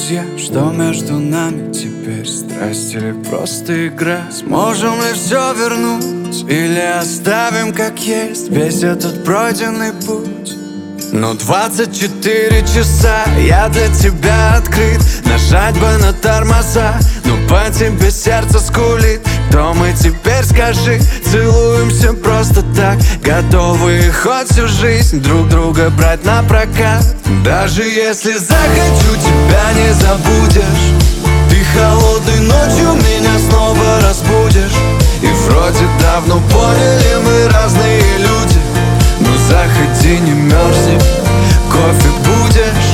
друзья, что между нами теперь? Страсть или просто игра? Сможем ли все вернуть или оставим как есть весь этот пройденный путь? Но 24 часа я для тебя открыт. Нажать бы на тормоза, но по тебе сердце скулит. Кто мы теперь, скажи? Целуемся просто так, готовы хоть всю жизнь друг друга брать на прокат. Даже если захочу, тебя не забудешь. Ты холодной ночью меня снова разбудишь. И вроде давно поняли, мы разные люди. Но заходи, не мерзни, кофе будешь?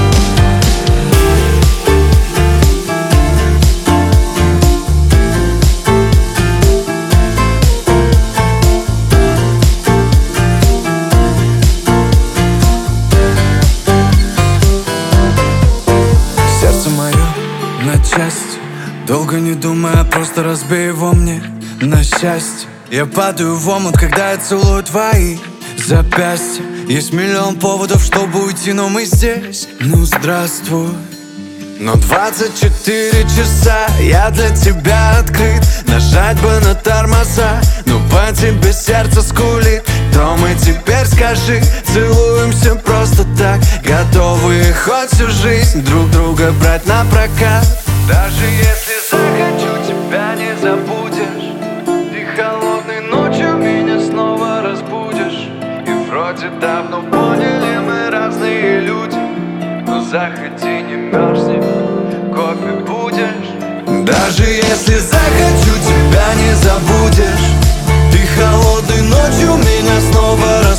Сердце мое на части, долго не думая, просто разбей его мне на счастье. Я падаю в омут, когда я целую твои запястья. Есть миллион поводов, чтобы уйти, но мы здесь. Ну здравствуй. Но 24 часа я для тебя открыт. Нажать бы на тормоза, но по тебе сердце скулит. Кто мы теперь, скажи? Целуемся просто так, готовы хоть всю жизнь друг друга брать на прокат. Даже если захочу, тебя не забудешь. Ты холодной ночью меня снова разбудишь. И вроде давно поняли, мы разные люди. Но заходи, не мерзни, кофе будешь? Даже если захочу, тебя не забудешь. Ты холодной ночью меня снова разбудишь.